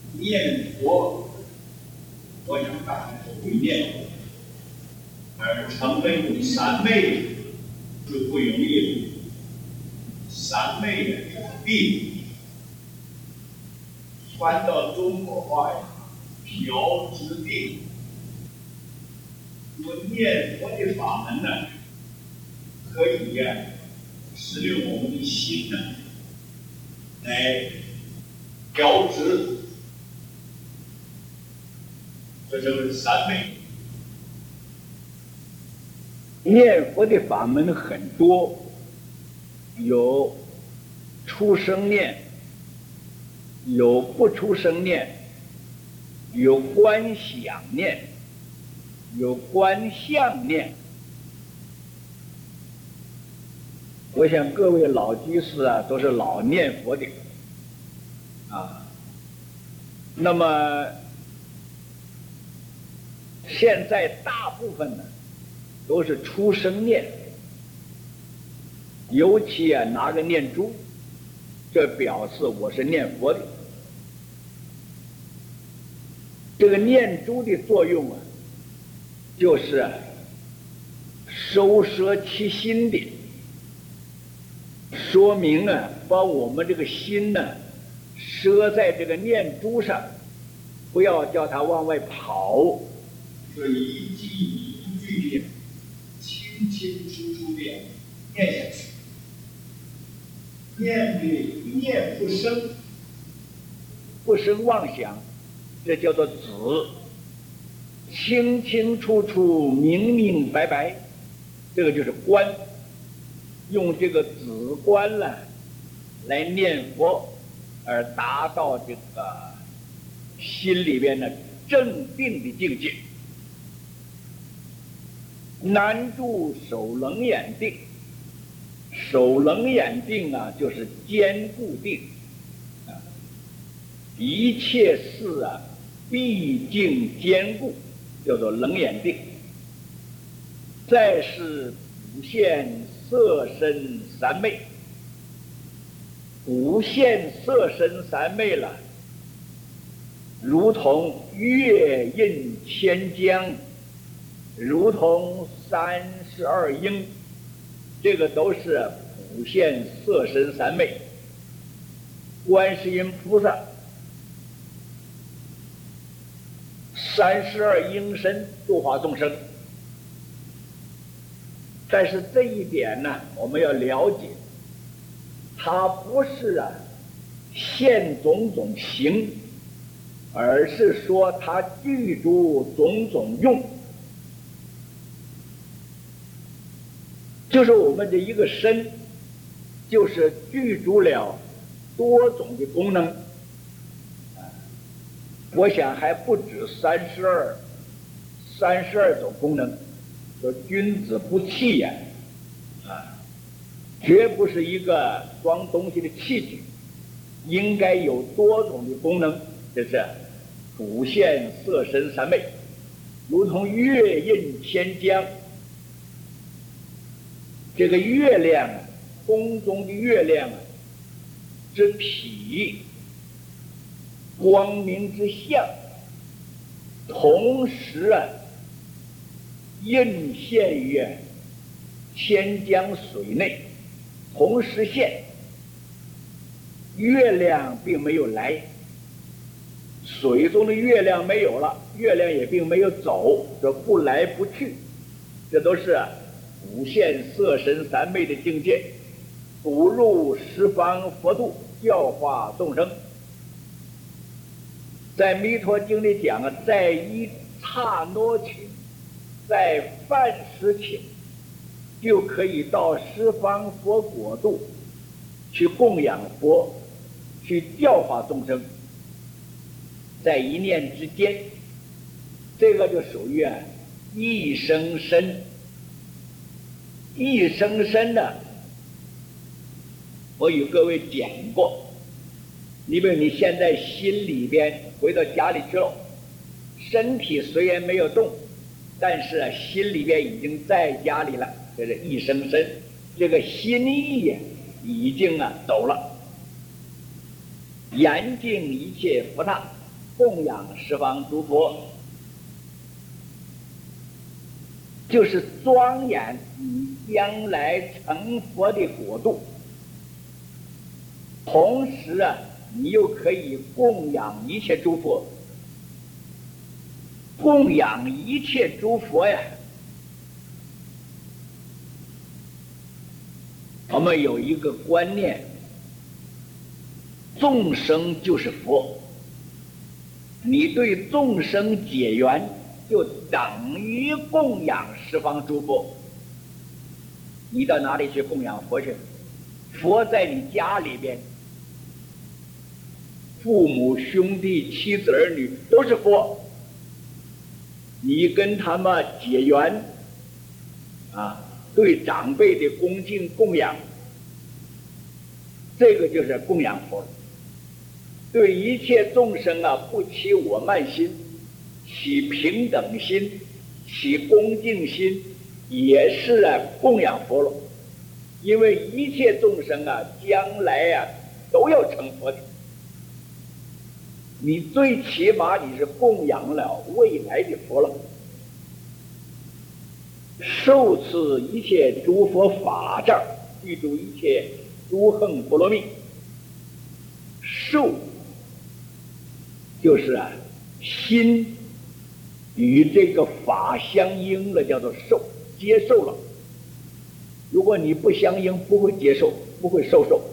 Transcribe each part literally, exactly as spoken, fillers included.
念佛，我想大家都会念佛，而成为三昧是不容易的。三昧的病，翻到中国话呀，调治病。我念佛的法门呢，可以呀、啊，使令我们的心呢，来调治。这就是三昧。念佛的法门很多，有出生念，有不出生念，有观想念，有观相念。我想各位老居士啊，都是老念佛的啊。那么现在大部分呢都是出生念，尤其啊拿个念珠，这表示我是念佛的。这个念珠的作用啊，就是啊收摄其心的，说明啊把我们这个心呢摄在这个念珠上，不要叫它往外跑。这一句一句的清清楚楚的念下去，念的念不生，不生妄想，这叫做子，清清楚楚明明白白，这个就是观。用这个子观呢来念佛，而达到这个心里边的正定的境界。南住守楞严定，守楞严定啊，就是坚固定啊，一切事啊毕竟坚固，叫做楞严定。再是无限色身三昧，无限色身三昧了，如同月印千江，如同三十二应，这个都是普现色身三昧。观世音菩萨三十二应身度化众生，但是这一点呢，我们要了解，它不是啊现种种形，而是说它具足种种用。就是我们的一个身，就是具足了多种的功能。我想还不止三十二，三十二种功能。说君子不器呀，啊，绝不是一个装东西的器具，应该有多种的功能。这是普现色身三昧，如同月印千江。这个月亮啊，空中的月亮啊，之体光明之象，同时啊印现于千江水内，同时现。月亮并没有来，水中的月亮没有了，月亮也并没有走，这不来不去，这都是无限色身三昧的境界，不入十方佛度，教化众生。在《弥陀经》里讲啊，在一刹那顷，在饭时顷，就可以到十方佛国度去供养佛，去教化众生。在一念之间，这个就属于啊一生身。一生身呢，我与各位讲过，你比如你现在心里边回到家里去了，身体虽然没有动，但是啊心里边已经在家里了，这是一生身。这个心意呀已经啊走了。严禁一切佛刹， 供养十方诸佛，就是庄严你将来成佛的国度。同时啊，你又可以供养一切诸佛。供养一切诸佛呀，我们有一个观念，众生就是佛，你对众生结缘，就等于供养十方诸佛。你到哪里去供养佛去？佛在你家里边，父母兄弟妻子儿女都是佛，你跟他们结缘啊，对长辈的恭敬供养，这个就是供养佛。对一切众生啊，不起我慢心，起平等心，起恭敬心，也是啊供养佛了。因为一切众生啊，将来啊都要成佛的，你最起码你是供养了未来的佛了。受持一切诸佛法藏，记住一切诸横波罗蜜。受就是啊心与这个法相应了，叫做受，接受了。如果你不相应，不会接受，不会受受。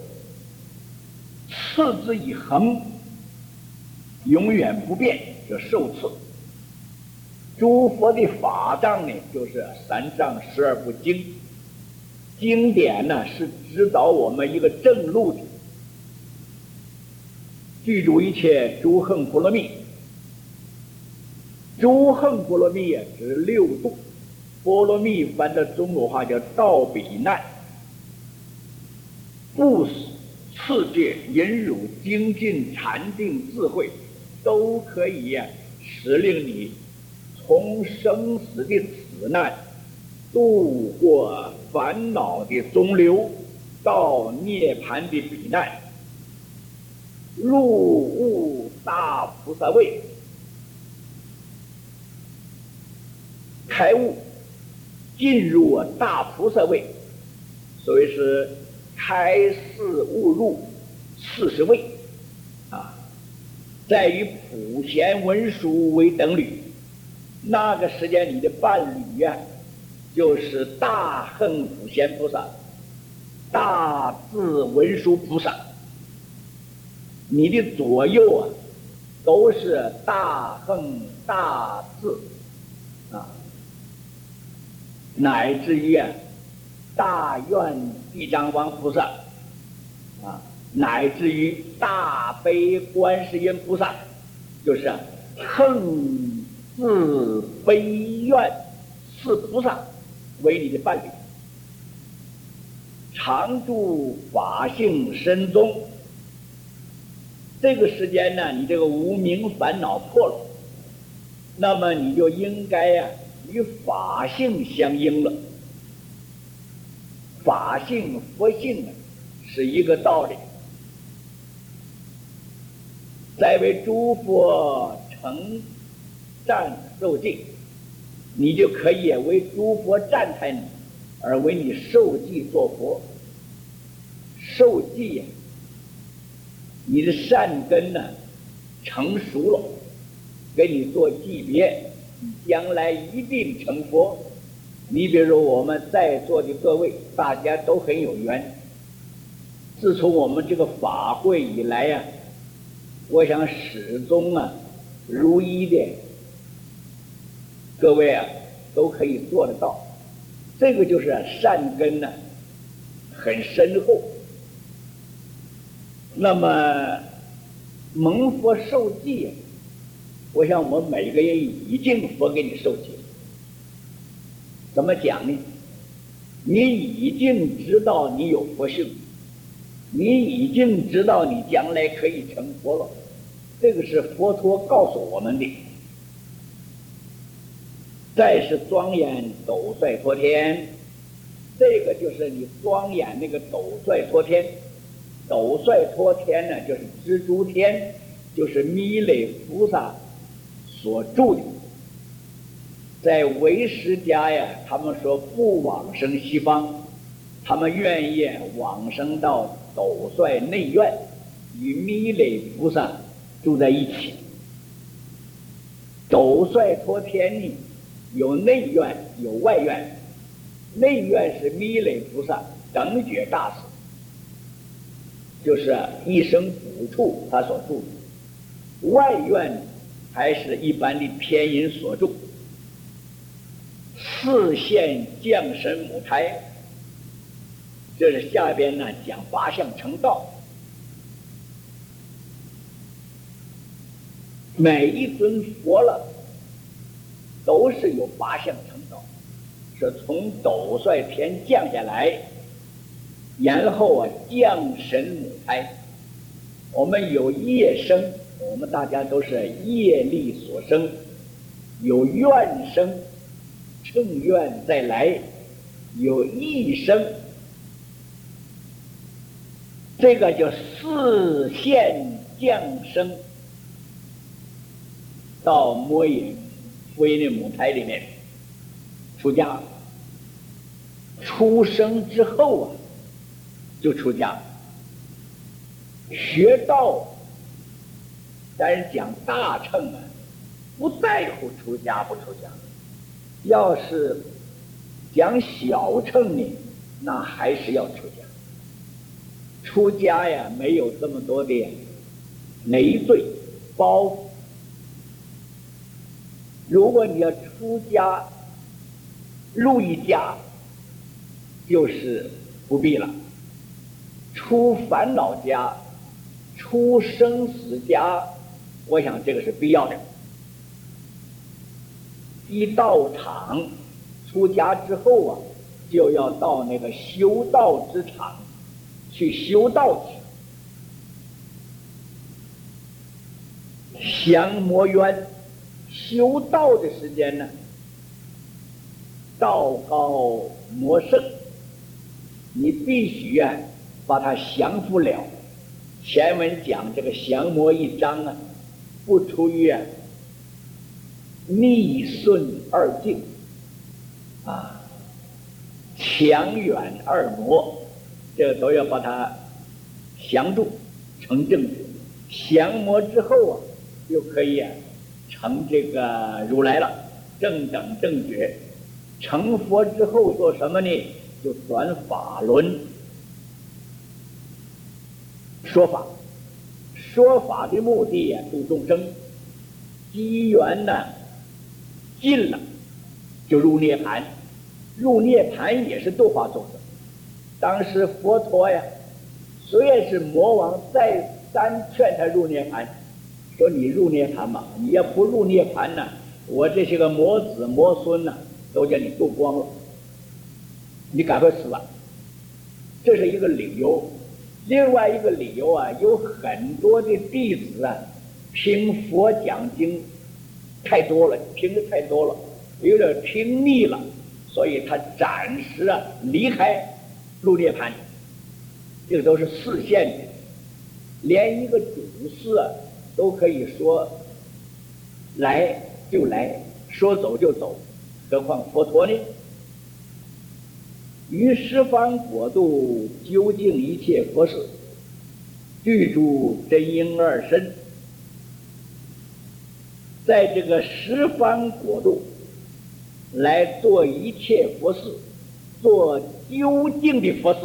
持之以恒，永远不变，叫受持。诸佛的法藏呢，就是三藏十二部经，经典呢是指导我们一个正路的。记住一切诸横波罗蜜，诸横波罗蜜也指六度，波罗蜜翻的中国话叫道比难，布施、持戒、忍辱、精进、禅定、智慧，都可以呀、啊，使令你从生死的死难度过烦恼的中流，到涅槃的彼岸，入悟大菩萨位，开悟，进入大菩萨位，所谓是开示悟入四十位啊，在于普贤文殊为等侣。那个时间你的伴侣呀、啊，就是大横普贤菩萨、大智文殊菩萨。你的左右啊，都是大横大智啊，乃至于啊，大愿地藏王菩萨啊，乃至于大悲观世音菩萨，就是啊，横自悲愿是菩萨为你的伴侣，常住法性身中。这个时间呢，你这个无明烦恼破了，那么你就应该呀、啊、与法性相应了。法性佛性是一个道理。再为诸佛成赞受记，你就可以为诸佛赞叹你，而为你受记做佛。受记呀，你的善根呢成熟了，给你做记别，你将来一定成佛。你比如我们在座的各位，大家都很有缘。自从我们这个法会以来呀、啊，我想始终啊如一的，各位啊都可以做得到。这个就是、啊、善根呢、啊、很深厚。那么蒙佛受记，我想我们每个人已经佛给你受记了。怎么讲呢？你已经知道你有佛性，你已经知道你将来可以成佛了，这个是佛陀告诉我们的。再是庄严斗率脱天，这个就是你庄严那个斗率脱天。斗率脱天呢，就是蜘蛛天， 就是弥勒菩萨所住的。在唯识家呀，他们说不往生西方，他们愿意往生到斗率内院，与弥勒菩萨住在一起。斗率托天呢，有内院有外院，内院是弥勒菩萨等觉大师，就是一生补处他所住的；外院还是一般的偏隐所住。四现降神母胎，这是下边呢讲八相成道。每一尊佛了，都是有八相成道，是从斗率天降下来，然后啊降神母胎。我们有业生，我们大家都是业力所生，有愿生，乘愿再来，有义生，这个叫四现降生到摩耶夫人的母胎里面出家。出生之后啊，就出家学道。但是讲大乘啊，不在乎出家不出家。要是讲小乘呢，那还是要出家。出家呀，没有这么多的累赘包袱。如果你要出家入一家，就是不必了。出烦恼家，出生死家，我想这个是必要的。一到场出家之后啊，就要到那个修道之场去修道去。降魔冤修道的时间呢，道高魔盛，你必须啊把它降服了。前文讲这个降魔一章啊，不出于啊逆顺二境啊，强远二魔，这个都要把它降住，成正觉。降魔之后啊，就可以啊成这个如来了，正等正觉。成佛之后做什么呢？就转法轮说法。说法的目的啊，度众生。机缘呢尽了，就入涅槃。入涅槃也是度化众生。当时佛陀呀，虽然是魔王再三劝他入涅槃，说你入涅槃嘛，你要不入涅槃呢，我这些个魔子魔孙呢，都叫你度光了，你赶快死吧。这是一个理由。另外一个理由啊，有很多的弟子啊，听佛讲经太多了，听的太多了，有点听腻了，所以他暂时啊离开入涅槃。这个都是示现的，连一个主事啊都可以说来就来，说走就走，何况佛陀呢？于十方国度究竟一切佛事，具足真因二身。在这个十方国度来做一切佛事，做究竟的佛事。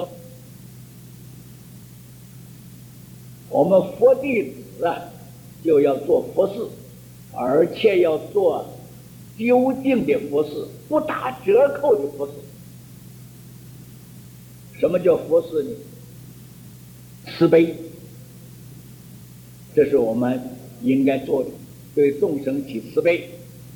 我们佛弟子啊，就要做佛事，而且要做究竟的佛事，不打折扣的佛事。什么叫佛事呢？慈悲，这是我们应该做的，对众生起慈悲，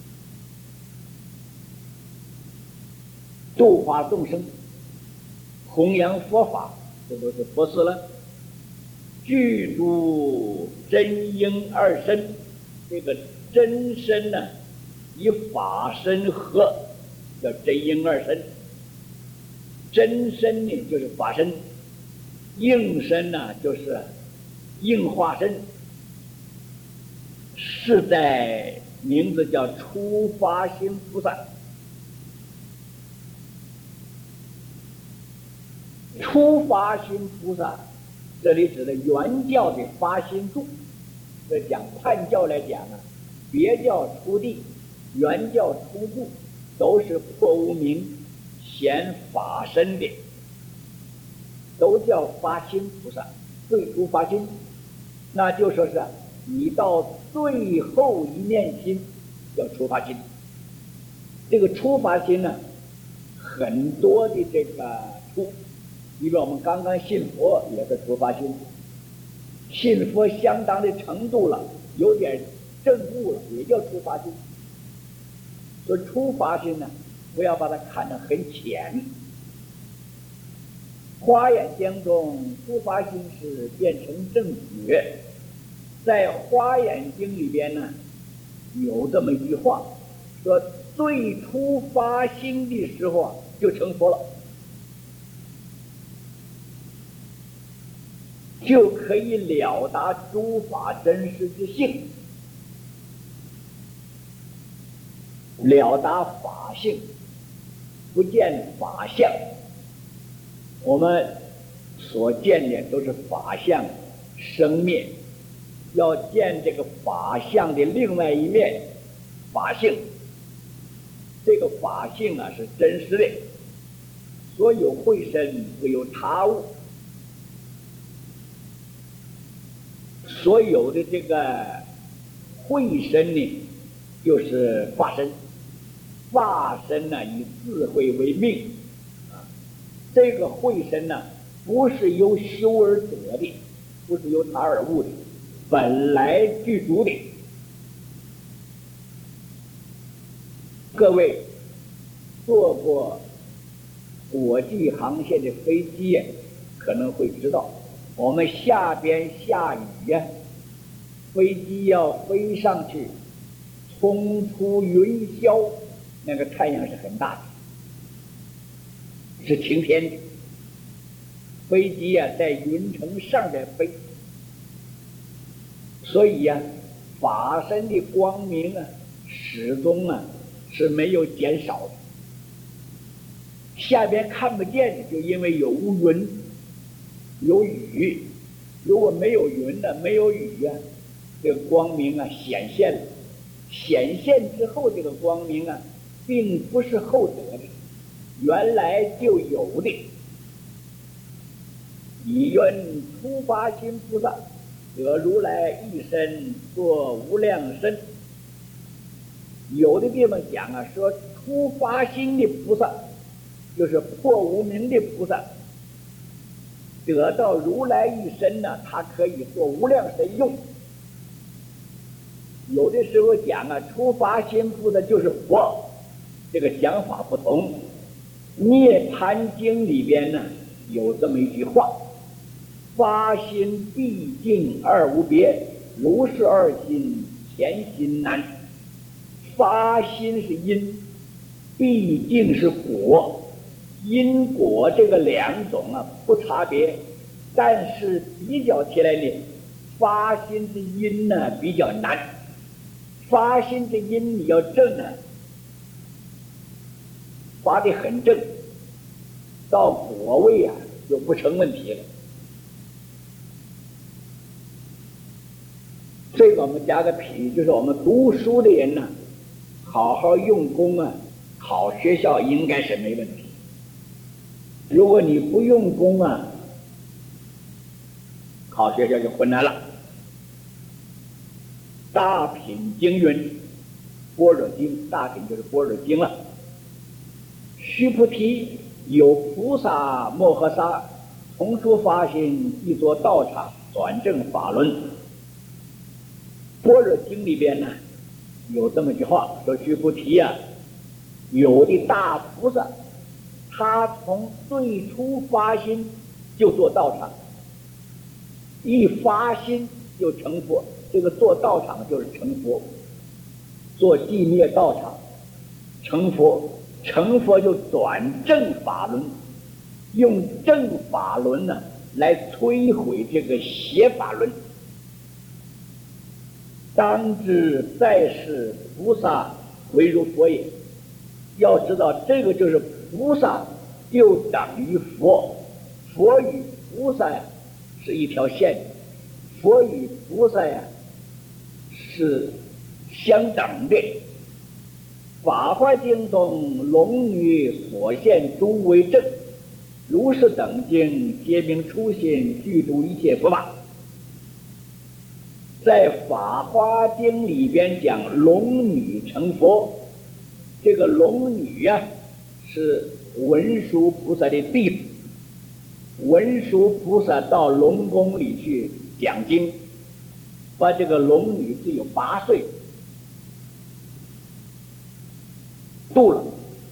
度化众生，弘扬佛法，这都是佛事了。具足真因二身，这个真身呢，与法身合，叫真因二身。真身呢就是法身，应身呢就是应化身。 是在名字叫初发心菩萨。初发心菩萨，这里指的原教的发心住。这讲汉教来讲啊，别教初地，原教初住，都是破无明显法身的，都叫发心菩萨。最初发心，那就说是你到最后一念心叫初发心。这个初发心呢，很多的这个初，比如我们刚刚信佛也是初发心，信佛相当的程度了，有点证悟了，也叫初发心。所以初发心呢，不要把它看得很浅。华严经中初发心是变成正觉，在华严经里边呢，有这么一句话，说最初发心的时候啊，就成佛了，就可以了达诸法真实之性，了达法性，不见法相。我们所见的都是法相生灭，要见这个法相的另外一面，法性。这个法性啊是真实的，所有慧身会有他物，所有的这个慧身呢，就是法身。法身呢，以智慧为命。这个慧身呢，不是由修而得的，不是由他而悟的，本来具足的。各位坐过国际航线的飞机可能会知道，我们下边下雨呀，飞机要飞上去，冲出云霄，那个太阳是很大的，是晴天的，飞机啊在云层上边飞，所以呀、啊，法身的光明啊，始终啊是没有减少的。下边看不见的，就因为有云，有雨。如果没有云呢，没有雨啊，这个光明啊显现了。显现之后，这个光明啊，并不是后得的。原来就有的。以愿初发心菩萨得如来一身作无量身。有的地方讲啊，说初发心的菩萨就是破无明的菩萨，得到如来一身呢，他可以做无量身用。有的时候讲啊，初发心菩萨就是佛，这个讲法不同。涅槃经里边呢有这么一句话：发心毕竟二无别，如是二心前心难。发心是因，毕竟是果，因果这个两种啊不差别，但是比较起来呢，发心之因呢比较难。发心之因你要正啊，发得很正，到果位啊就不成问题了。这个我们加个皮，就是我们读书的人呢，好好用功啊，考学校应该是没问题。如果你不用功啊，考学校就困难了。大品经云，般若经，大品就是般若经了。须菩提，有菩萨摩诃萨从初发心，一座道场，转正法轮。般若经里边呢有这么句话，说须菩提啊，有的大菩萨，他从最初发心就做道场，一发心就成佛。这个做道场就是成佛，做寂灭道场成佛，成佛就转正法轮，用正法轮呢来摧毁这个邪法轮。 当知在世菩萨为如佛也。要知道这个就是菩萨就等于佛，佛与菩萨呀是一条线，佛与菩萨呀是相等的。法华经中龙女所现诸为正，如是等经皆名初心具足一切佛法。在法华经里边讲龙女成佛，这个龙女呀、啊、是文殊菩萨的弟子。文殊菩萨到龙宫里去讲经，把这个龙女只有八岁度了，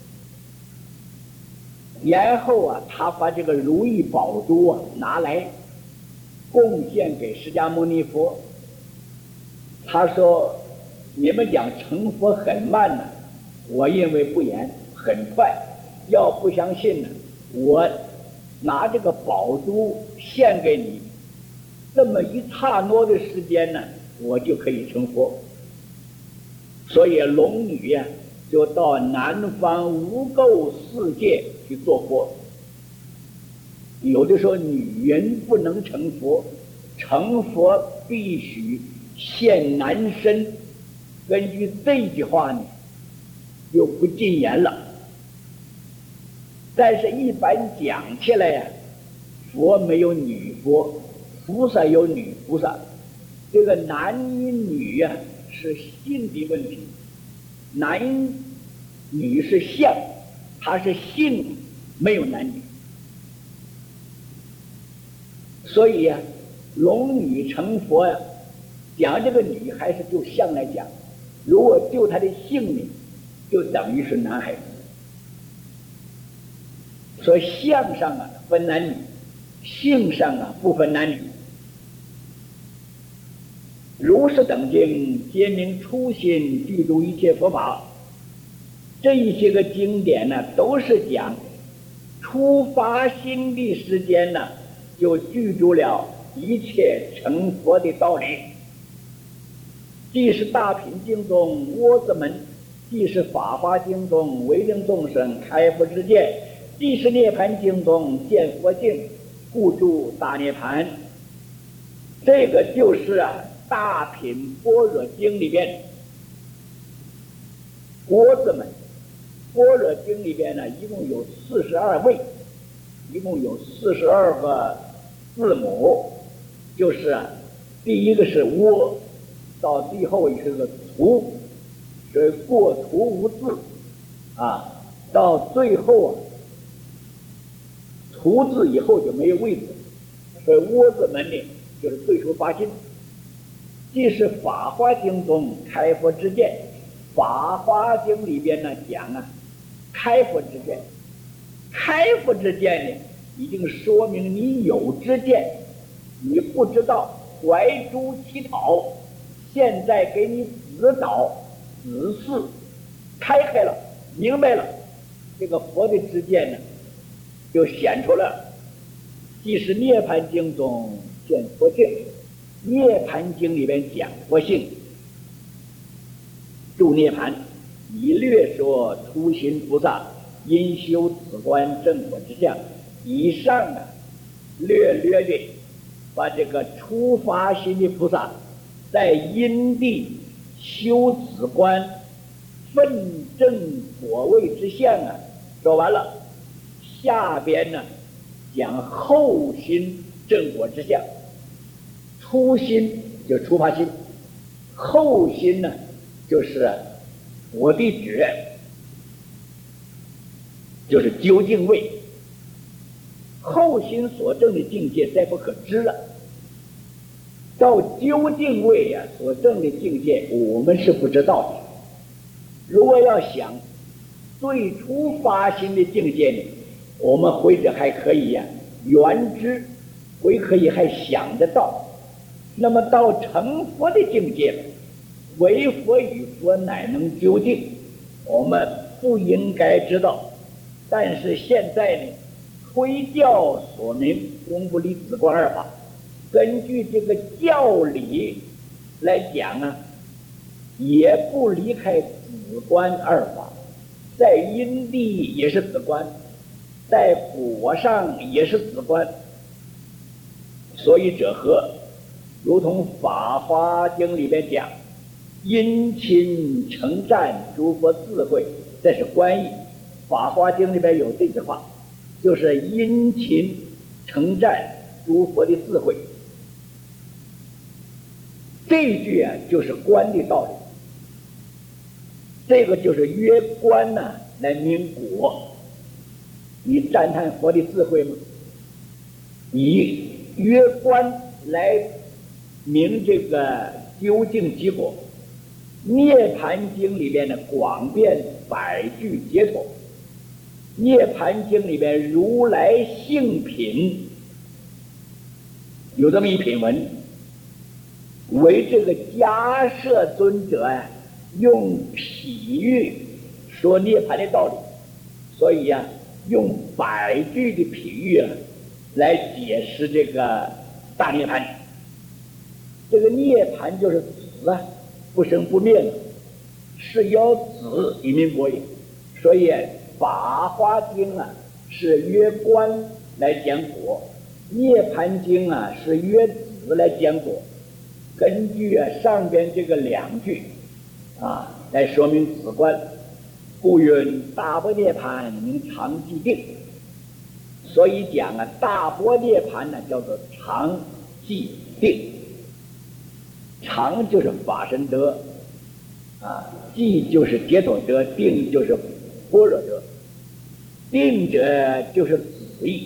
然后啊，他把这个如意宝珠啊拿来贡献给释迦牟尼佛。他说：“你们讲成佛很慢呢，我认为不然，很快。要不相信呢，我拿这个宝珠献给你，这么一刹那的时间呢，我就可以成佛。”所以龙女呀、啊，就到南方无垢世界去做佛。有的说女人不能成佛，成佛必须现男身。根据这句话呢，就不禁言了。但是一般讲起来呀、啊，佛没有女佛，菩萨有女菩萨。这个男与女呀、啊、是性的问题，男女是相，它是性，没有男女。所以呀、啊，龙女成佛呀、啊，讲这个女还是就相来讲，如果就她的性命，就等于是男孩子。所以相上啊分男女，性上啊不分男女。如是等经皆名初心具足一切佛法。这一些个经典呢，都是讲初发心的时间呢，就具足了一切成佛的道理。既是大品经中窝子门，既是法华经中为令众生开佛之见，既是涅盘经中见佛境，故住大涅盘。这个就是啊大品般若经里边窝子门。般若经里边呢，一共有四十二位，一共有四十二个字母，就是啊，第一个是窝，到最后一个是图，所以过图无字啊，到最后啊，图字以后就没有位置，所以窝字门呢，就是最初发心。既是法华经中开佛之见，法华经里边呢讲啊。开佛之见，开佛之见呢，已经说明你有之见，你不知道怀诸乞讨，现在给你指导指示，开开了，明白了，这个佛的之见呢，就显出了。即是涅盘经中见佛性，涅盘经里边讲佛性，度涅盘。以略说初心菩萨因修此观正果之相。以上啊，略略的把这个初发心的菩萨在因地修此观奋正果位之相啊说完了。下边呢讲后心正果之相。初心就是初发心，后心呢就是我的觉，就是究竟位。后心所证的境界再不可知了，到究竟位啊所证的境界我们是不知道的。如果要想最初发心的境界呢，我们或者还可以呀、啊、原知，或可以还想得到。那么到成佛的境界，为佛与佛乃能究竟，我们不应该知道。但是现在呢，推教所明公布离子观二法，根据这个教理来讲啊， 也不离开子观二法，在因地也是子观，在果上也是子观。所以者何？如同《法华经》里边讲，因亲承赞诸佛智慧，这是观义。《法华经》里边有这句话，就是因亲承赞诸佛的智慧。这一句啊，就是观的道理。这个就是约观呢、啊、来明果。你赞叹佛的智慧吗？以约观来明这个究竟结果。涅盘经里边的广遍百句解脱，涅盘经里边如来性品有这么一品文，为这个迦摄尊者啊用譬喻说涅盘的道理，所以呀、啊、用百句的譬喻啊来解释这个大涅盘。这个涅盘就是子啊，不生不灭的，是有子以民国也。所以《法华经》啊是约观来讲果，涅盘经啊是约子来讲果。根据啊上边这个两句啊来说明子观，故云大般涅盘名常寂定。所以讲啊大般涅盘呢叫做常寂定。常就是法身德啊，寂就是解脱德，定就是般若德。定者就是子义。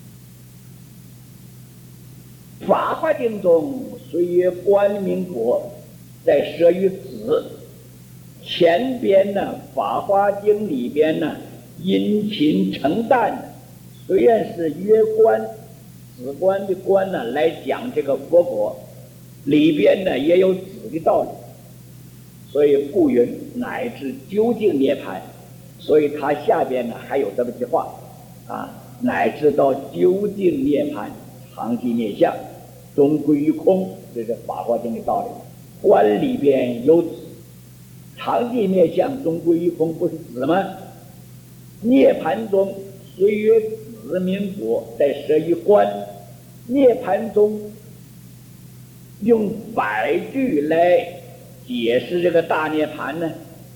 法华经中虽曰观明果，在舍于子。前边呢法华经里边呢殷勤承担，虽然是约观子观的观呢来讲这个佛果，里边呢也有子的道理，所以故云乃至究竟涅槃。所以它下边呢还有这么句话啊，乃至到究竟涅槃，常寂灭相，终归于空，这是法华经的道理。观里边有子，常寂灭相，终归于空，不是子吗？涅槃中虽曰子名果，在舍于观。涅槃中用百句来解释这个大涅槃呢，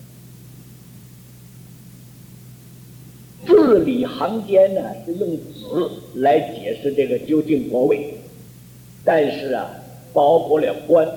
字里行间呢是用子来解释这个究竟果位，但是啊包括了观，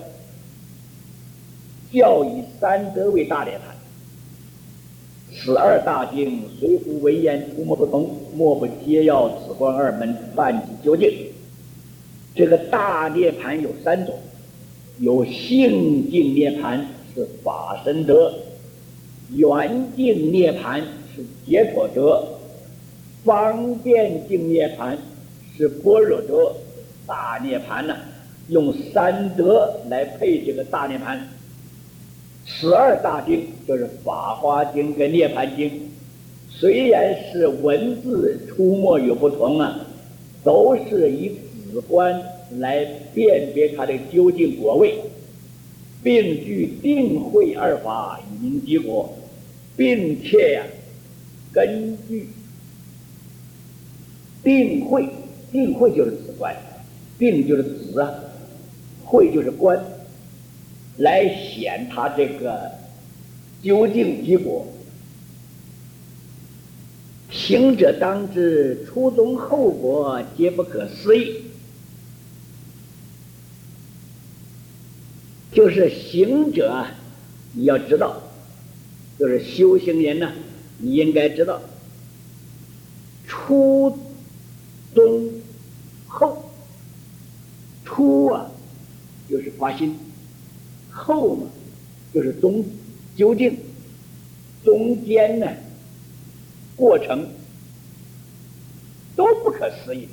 教以三德为大涅槃。此二大经虽乎为言出没不同，莫不皆要此观二门办其究竟。这个大涅槃有三种，有性净涅槃是法身德，圆净涅槃是解脱德，方便净涅槃是般若德。大涅槃呢、啊，用三德来配这个大涅槃。此二大经就是《法华经》跟《涅槃经》，虽然是文字出没有不同啊，都是以子观来辨别它的究竟果位，并具定慧二法以明结果，并且呀、啊，根据定慧，定慧就是子观，定就是子啊，慧就是观，来显它这个究竟结果。行者当知初中后果皆不可思议，就是行者你要知道，就是修行人呢，你应该知道初中后。初啊就是发心，后呢就是中究竟，中间呢过程都不可思议。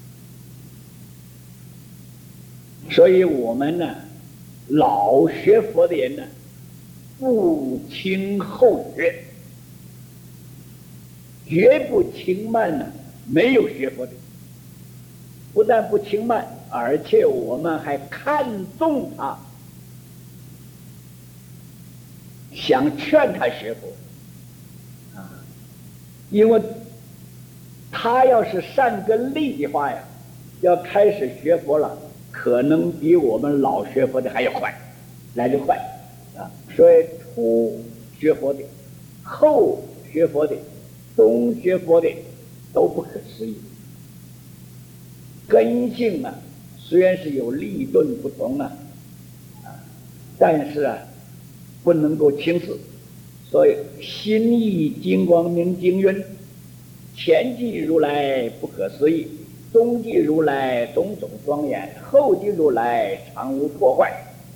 所以我们呢老学佛的人呢不轻后学，绝不轻慢呢没有学佛的。不但不轻慢，而且我们还看重他， 想劝他学佛啊，因为他要是善根利的话呀，要开始学佛了，可能比我们老学佛的还要快，来得快啊。所以初学佛的、后学佛的、中学佛的都不可思议。根性啊，虽然是有立顿不同啊，但是啊，不能够轻视。所以心意金光明经云：前记如来不可思议，中记如来种种庄严，后记如来常无破坏。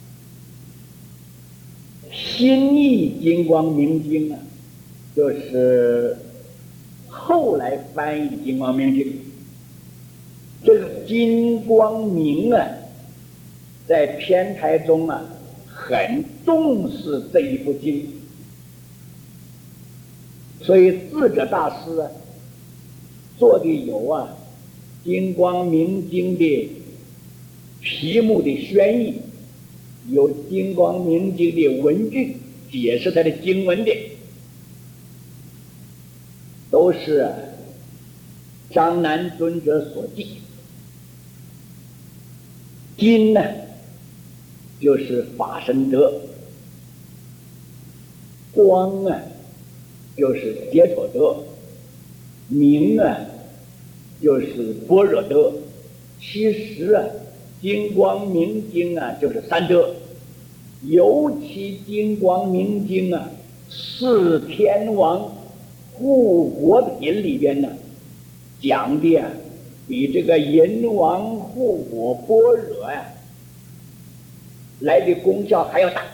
心意金光明经啊，就是后来翻译金光明经。这个金光明啊，在偏台中啊，很重视这一部经，所以智者大师啊，做的有啊《金光明经》的题目的宣译，有《金光明经》的文句解释它的经文的，都是啊张南尊者所记。金呢，就是法身德；光啊，就是解脱德；明啊，就是般若德。其实啊，金光明经啊，就是三德。尤其金光明经啊，四天王护国品里边呢，讲的啊，比这个银王护国般若呀、啊、来的功效还要大。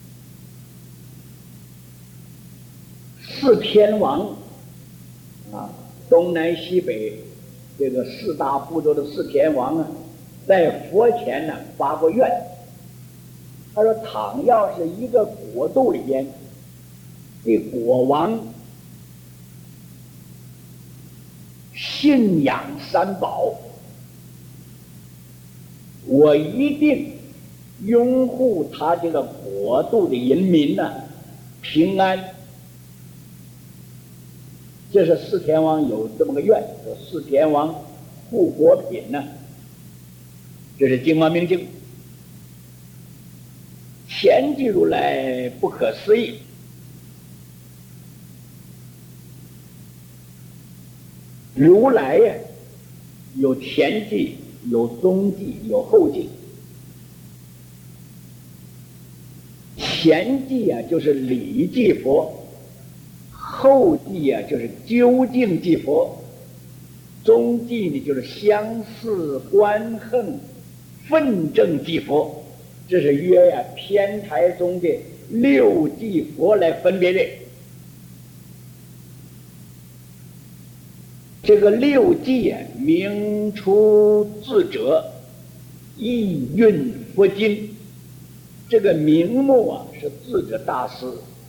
四天王啊，东南西北这个四大部洲的四天王啊，在佛前呢发过愿，他说：倘要是一个国度里边的国王信仰三宝，我一定拥护他这个国度的人民呢、啊、平安。这是四天王有这么个愿，说四天王护国品呢，这是金光明经。前记如来不可思议，如来呀，有前记，有中记，有后记。前记啊，就是理记佛；后记啊，就是究竟记佛；中记呢，就是相似观恨愤正记佛。这是约呀、啊、偏台中的六记佛来分别的。这个六记啊，名出智者，意蕴佛经。这个名目啊，是智者大师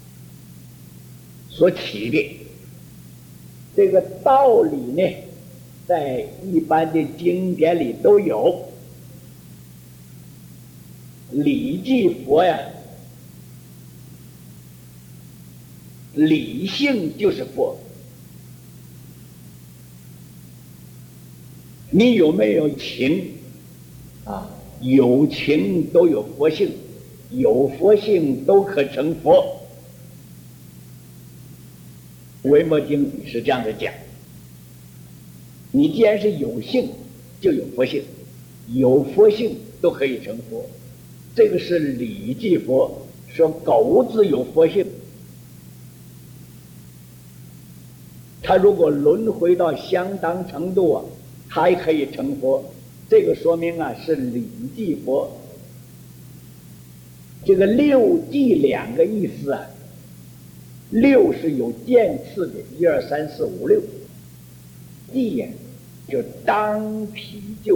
所起的。这个道理呢，在一般的经典里都有。理记佛呀，理性就是佛。你有没有情啊？有情都有佛性，有佛性都可成佛。维摩经是这样子讲。你既然是有性，就有佛性，有佛性都可以成佛。这个是理记佛说狗子有佛性，他如果轮回到相当程度啊，他也可以成佛。这个说明啊是理记佛。这个六记两个意思啊，六是有渐次的，一二三四五六，记呀就当体就是。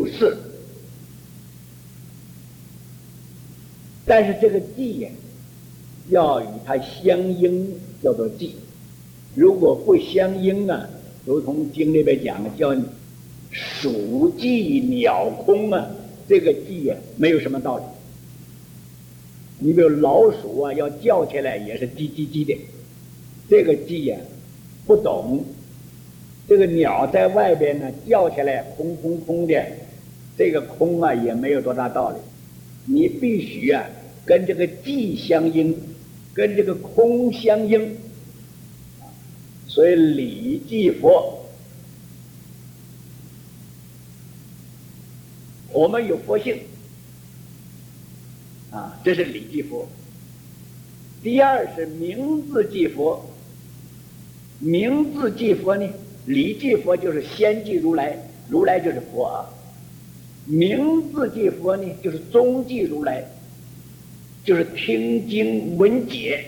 但是这个记呀，要与它相应，叫做记。如果不相应啊，如同经里边讲的，叫鼠迹鸟空啊，这个记呀没有什么道理。 你比如老鼠啊，要叫起来也是叽叽叽的，这个叽呀、不懂。这个鸟在外边呢，叫起来空空空的，这个空啊也没有多大道理。你必须啊跟这个寂相应，跟这个空相应。所以理即佛，我们有佛性啊，这是理即佛。第二是名字即佛，名字即佛呢，理即佛就是先即如来，如来就是佛啊。名字即佛呢，就是踪即如来，就是听经闻解。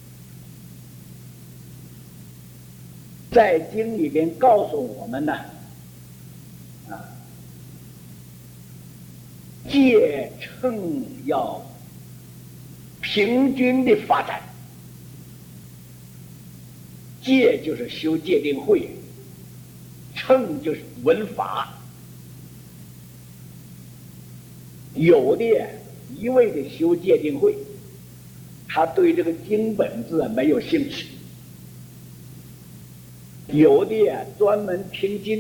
在经里边告诉我们呢，啊，戒乘要平均的发展。戒就是修戒定慧，乘就是闻法。有的一味的修戒定慧，他对这个经本字没有兴趣；有的专门听经，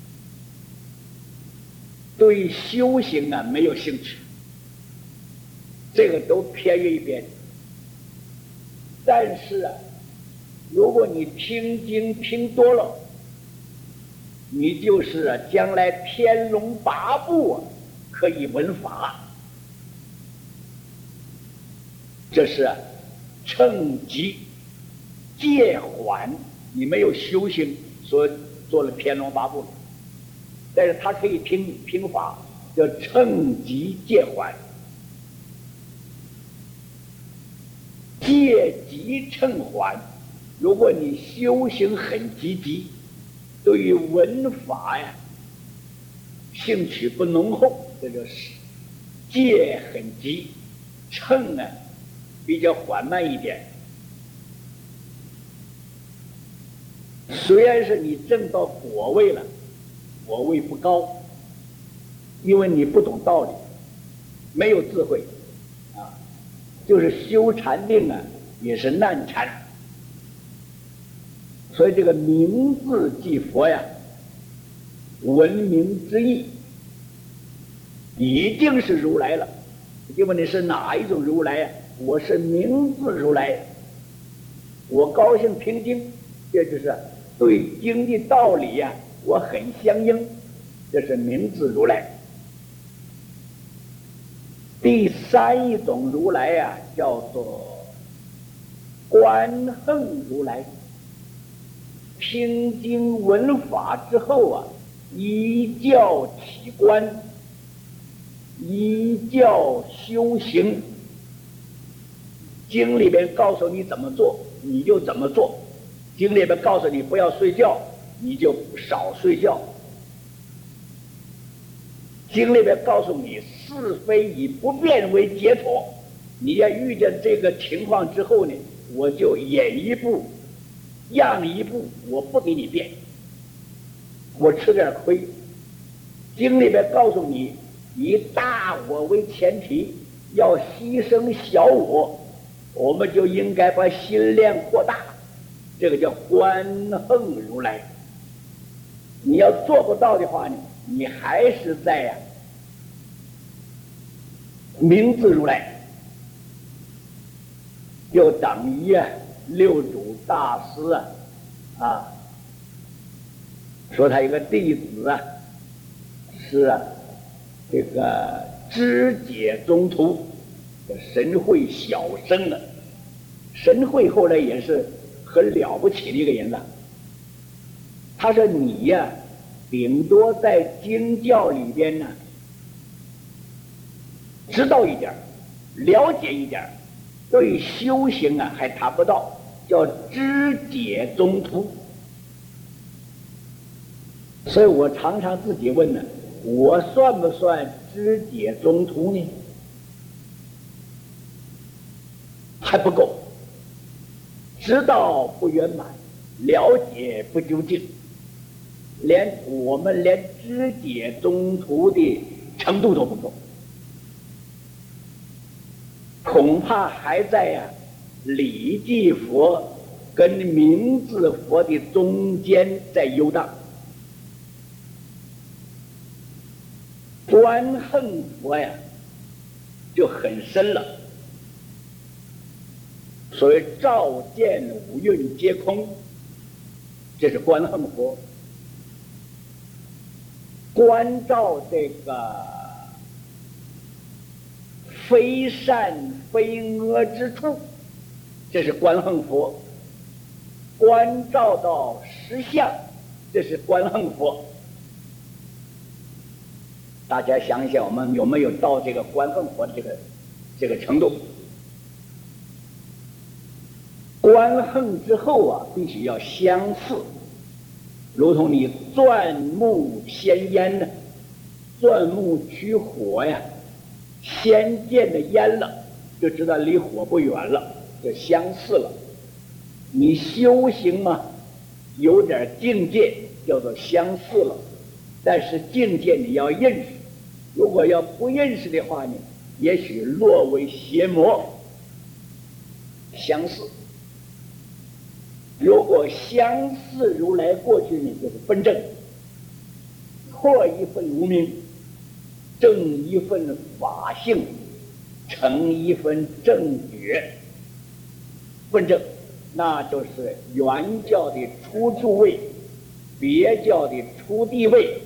对修行啊没有兴趣，这个都偏于一边。但是啊，如果你听经听多了，你就是啊将来天龙八部啊可以闻法。这是啊乘机戒缓，你没有修行，所以做了天龙八部。但是他可以听听法，叫乘机戒缓。戒急乘缓，如果你修行很积极，对于闻法呀兴趣不浓厚，这就是戒很急，乘呢比较缓慢一点。虽然是你证到果位了，果位不高，因为你不懂道理，没有智慧啊，就是修禅定啊也是难禅。所以这个名字即佛呀，闻名之意已经是如来了。就问你是哪一种如来呀？我是名字如来，我高兴听经，这就是对经的道理呀，我很相应，这是名字如来。第三一种如来呀，叫做观横如来。听经闻法之后啊，依教起观，依教修行。经里边告诉你怎么做，你就怎么做；经里边告诉你不要睡觉，你就少睡觉；经里边告诉你是非以不变为解脱，你要遇见这个情况之后呢，我就演一步让一步，我不给你变，我吃点亏。经里边告诉你以大我为前提，要牺牲小我，我们就应该把心量扩大，这个叫观横如来。你要做不到的话呢，你还是在呀、啊、名字如来，就等于啊六祖大师啊啊说他一个弟子啊是啊这个知解中途神会小生了。神会后来也是很了不起的一个人了。他说你呀、啊、顶多在经教里边呢知道一点，了解一点，对修行啊还达不到，叫知解中途。所以我常常自己问呢，我算不算知解中途呢？还不够，知道不圆满，了解不究竟，连我们连知解中途的程度都不够。 恐怕还在呀、啊、理记佛跟名字佛的中间在游荡。观横佛呀就很深了，所谓照见五蕴皆空，这是观横佛。观照这个非善非恶之处，这是观横佛。观照到实相，这是观横佛。大家想一想，我们有没有到这个观横佛的这个这个程度？观横之后啊，必须要相似，如同你钻木先烟呢，钻木取火呀，先见的烟了，就知道离火不远了，就相似了。你修行嘛，有点境界，叫做相似了，但是境界你要认识。如果要不认识的话呢，也许落为邪魔。相似，如果相似如来过去呢，就是分正，破一份无明，正一份法性，成一份正觉。分正，那就是原教的初住位，别教的初地位。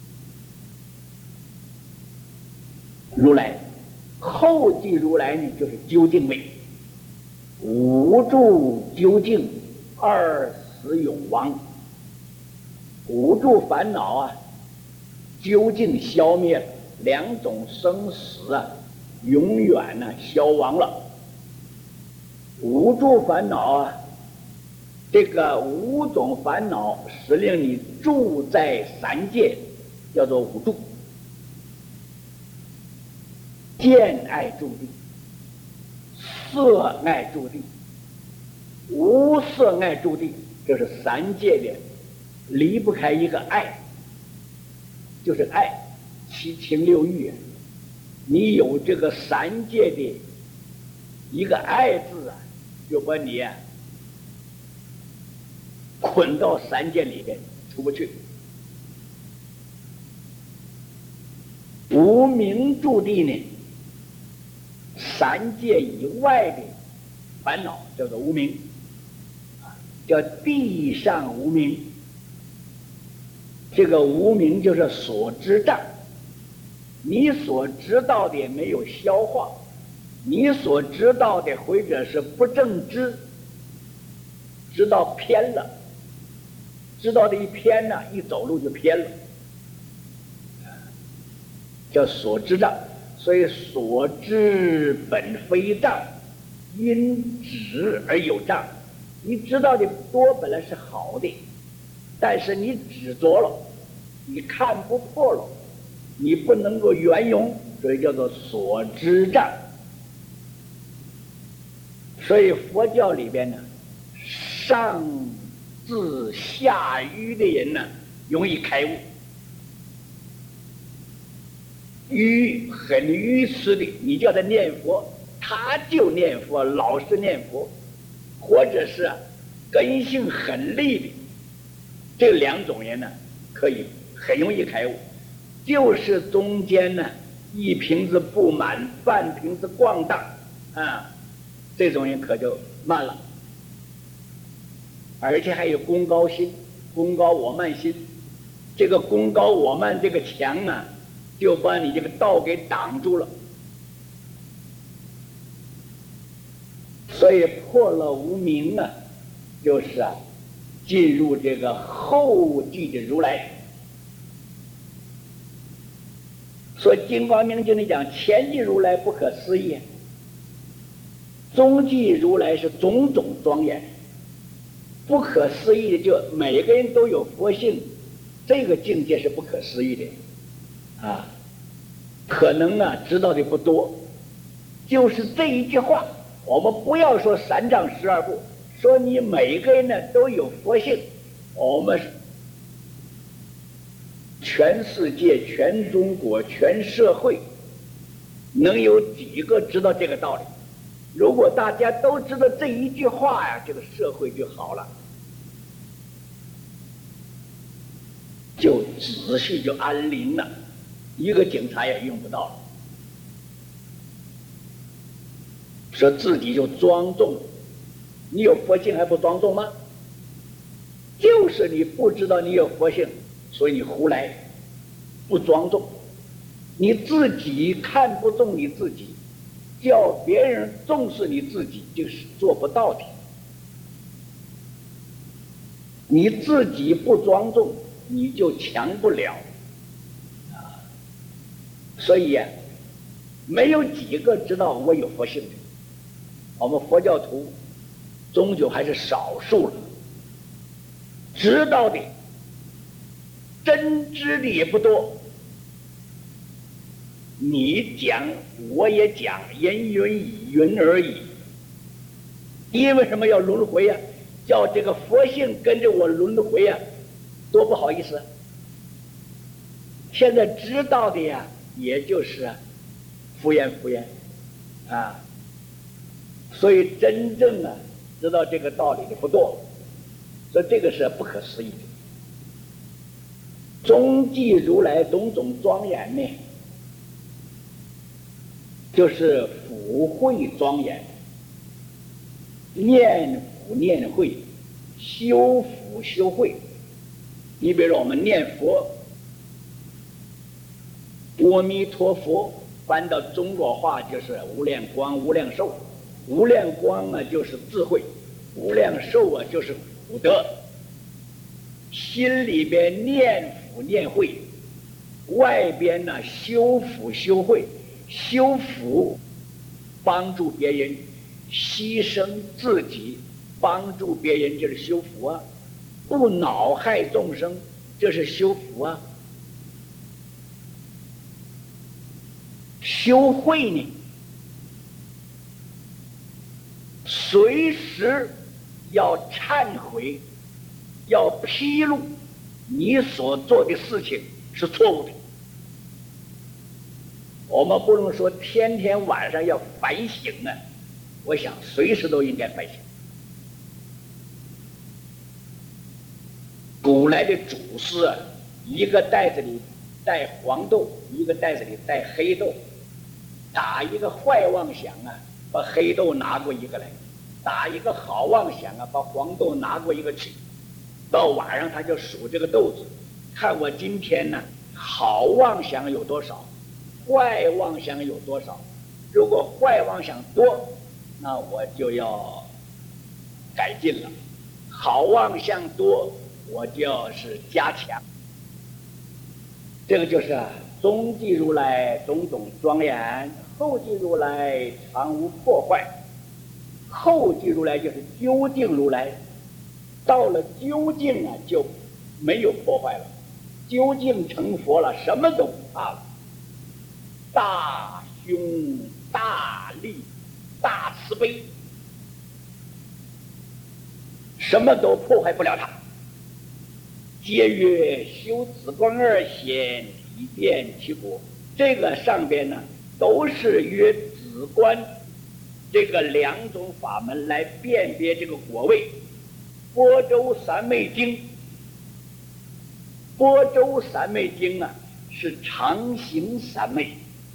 如来后继如来呢，就是究竟位，无住究竟，二死永亡。无住烦恼啊，究竟消灭了，两种生死啊，永远呢、啊、消亡了。无住烦恼啊，这个五种烦恼使令你住在三界，叫做五住。见爱住地，色爱住地，无色爱住地，这是三界的，离不开一个爱，就是爱，七情六欲。你有这个三界的一个爱字啊，就把你啊捆到三界里边出不去。无明住地呢，三界以外的烦恼叫做无明，叫地上无明。这个无明就是所知障，你所知道的没有消化，你所知道的或者是不正知，知道偏了，知道的一偏呢，一走路就偏了，叫所知障。所以所知本非障，因执而有障。你知道的多本来是好的，但是你执着了，你看不破了，你不能够圆融，所以叫做所知障。所以佛教里边呢，上至下愚的人呢，容易开悟。愚很愚痴的，你叫他念佛，他就念佛，老是念佛，或者是根性很利的，这两种人呢，可以很容易开悟。就是中间呢，一瓶子不满，半瓶子咣当啊，这种人可就慢了。而且还有功高心，功高我慢心，这个功高我慢这个墙啊，就把你这个道给挡住了。所以破了无明啊，就是啊，进入这个后继的如来。所以《金光明经》里讲，前继如来不可思议，中继如来是种种庄严，不可思议的就每个人都有佛性，这个境界是不可思议的。啊，可能啊知道的不多，就是这一句话，我们不要说三藏十二部，说你每个人呢都有佛性，我们全世界、全中国、全社会，能有几个知道这个道理？ 如果大家都知道这一句话呀，这个社会就好了，就秩序就安宁了，一个警察也用不到了。说自己就庄重，你有佛性还不庄重吗？就是你不知道你有佛性，所以你胡来，不庄重。你自己看不重你自己，叫别人重视你自己，就是做不到的。你自己不庄重，你就强不了啊。所以呀、啊，没有几个知道我有佛性的。我们佛教徒终究还是少数了，知道的、真知的也不多。你讲，我也讲，人云亦云而已。因为什么要轮回呀、啊？叫这个佛性跟着我轮回呀、啊，多不好意思。现在知道的呀，也就是敷衍敷衍啊。所以真正啊知道这个道理的不多，所以这个是不可思议的。中继如来种种庄严呢，就是福慧庄严，念福念慧，修福修慧。你比如说我们念佛，阿弥陀佛，翻到中国话就是无量光无量寿。无量光啊，就是智慧；无量寿啊，就是福德。心里边念福念慧，外边呢修福修慧。修福，帮助别人，牺牲自己，帮助别人，这是修福啊；不恼害众生，这是修福啊。修慧呢？随时要忏悔，要披露你所做的事情是错误的。我们不能说天天晚上要反省啊，我想随时都应该反省。古来的祖师啊，一个袋子里带黄豆，一个袋子里带黑豆，打一个坏妄想啊，把黑豆拿过一个来；打一个好妄想啊，把黄豆拿过一个去。到晚上他就数这个豆子，看我今天呢好妄想有多少，坏妄想有多少。如果坏妄想多，那我就要改进了；好妄想多，我就要是加强。这个就是啊，中继如来种种庄严，后继如来常无破坏。后继如来就是究竟如来，到了究竟啊，就没有破坏了。究竟成佛了，什么都不怕了。大胸大力大慈悲，什么都破坏不了他。皆曰修子观二显，以变其果。这个上边呢，都是约子观这个两种法门来辨别这个果位。波州三昧经，波州三昧经啊，是常行三昧，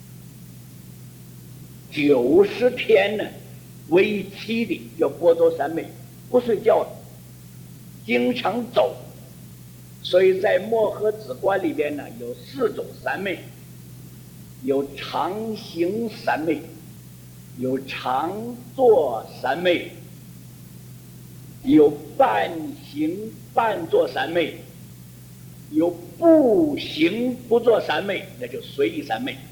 九十天呢为期的，叫波州三昧，不睡觉的，经常走。所以在摩诃止观里边呢，有四种三昧，有常行三昧，有常坐三昧，有半行半坐三昧，有不行不坐三昧，那就随意三昧。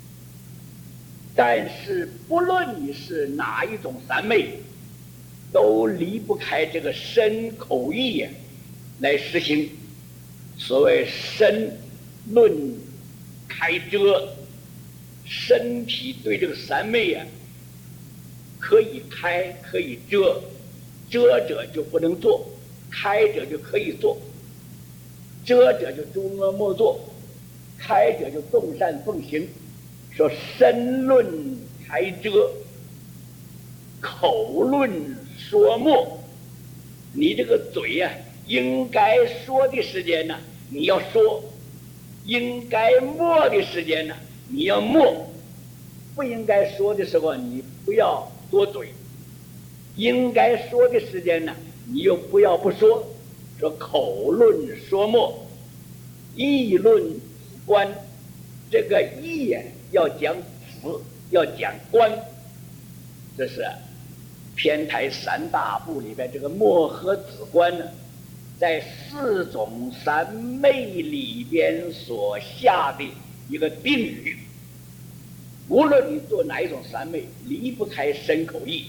但是不论你是哪一种三昧，都离不开这个身口意来实行。所谓身论开遮，身体对这个三昧啊，可以开可以遮，遮者就不能做，开者就可以做。遮者就诸恶莫作，开者就众善奉行。说身论开遮， 口论说默，你这个嘴呀、啊，应该说的时间呢，你要说；应该默的时间呢，你要默。不应该说的时候，你不要多嘴；应该说的时间呢，你又不要不说。说口论说默，议论子观。这个议呀，要讲子，要讲观。这是偏台三大部里边这个默和子观呢，在四种三昧里边所下的一个定语。无论你做哪一种三昧，离不开身口意，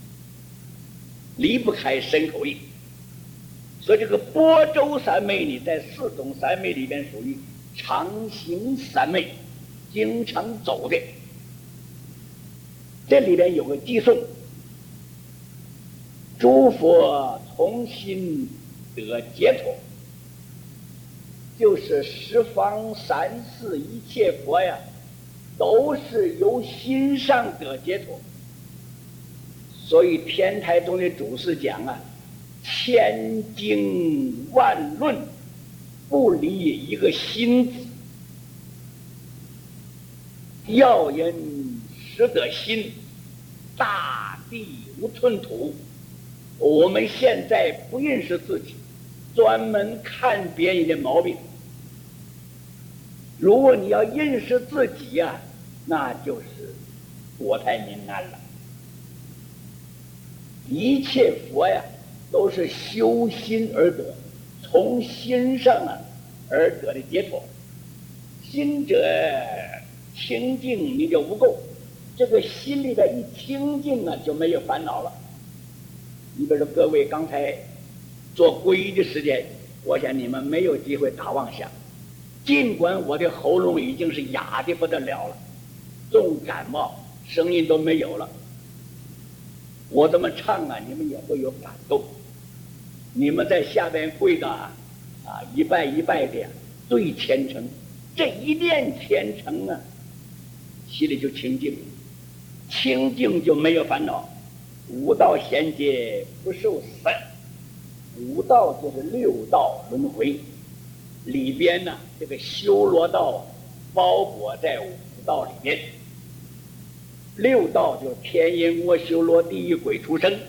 离不开身口意。所以这个般舟三昧呢，在四种三昧里边属于常行三昧，经常走的。这里边有个偈颂：诸佛从心得解脱，就是十方三世一切佛呀，都是由心上得解脱。所以天台宗的祖师讲啊，千经万论不离一个心字，要人识得心，大地无寸土。我们现在不认识自己，专门看别人的毛病。如果你要认识自己呀、啊，那就是国泰民安了。一切佛呀，都是修心而得，从心上啊而得的解脱。心者清净，你就无垢。这个心里边一清净啊，就没有烦恼了。你比如说，各位刚才做皈依的时间，我想你们没有机会打妄想。尽管我的喉咙已经是哑的不得了了，重感冒，声音都没有了，我这么唱啊，你们也会有感动。你们在下边跪的啊，啊一拜一拜的，最虔诚。这一念虔诚啊，心里就清净了，清净就没有烦恼。五道衔接不受死，五道就是六道轮回里边呢，这个修罗道包裹在五道里边。六道就是天阴窝修罗地狱鬼畜生。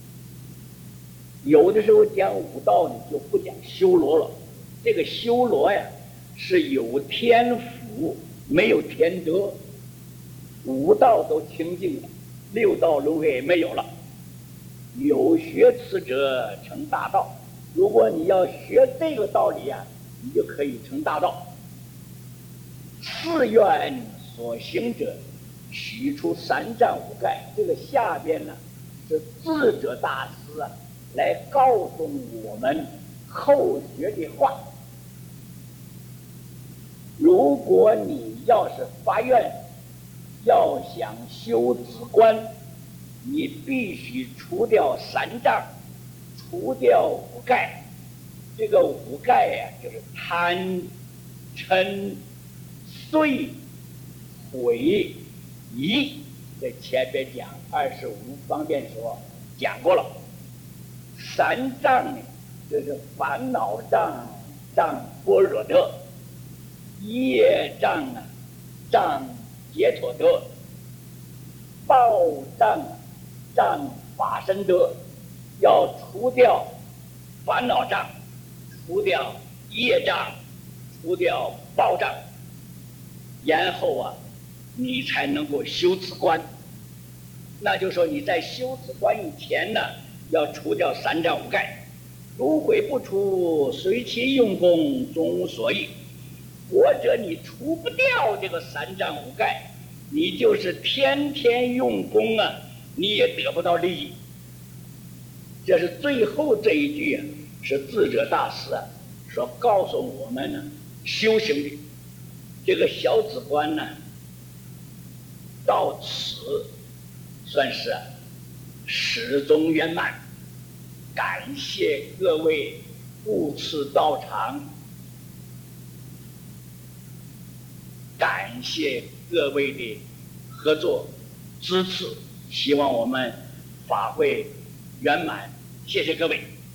有的时候讲五道呢，就不讲修罗了。这个修罗呀，是有天福没有天德。五道都清净了，六道轮回也没有了。有学此者成大道。如果你要学这个道理啊，你就可以成大道。寺院所行者，许出三障五盖。这个下边呢，是智者大师啊，来告诉我们后学的话。如果你要是发愿，要想修止观，你必须除掉三障，除掉五盖。这个五盖呀、啊，就是贪、嗔、碎、毁、疑。在前边讲二十五方面说讲过了。三障呢，就是烦恼障、障般若得；业障啊，障解脱得；报障啊，障法身得。要除掉烦恼障，除掉业障，除掉报障，然后啊，你才能够修止观。那就说你在修止观以前呢，要除掉三障五盖。如悔不除，随其用功，终无所益。或者你除不掉这个三障五盖，你就是天天用功啊，你也得不到利益。这是最后这一句啊，是智者大师啊所告诉我们呢修行的这个小止观呢，到此算是啊始终圆满。感谢各位不辞到场，感谢各位的合作支持，希望我们法会圆满。谢谢各位。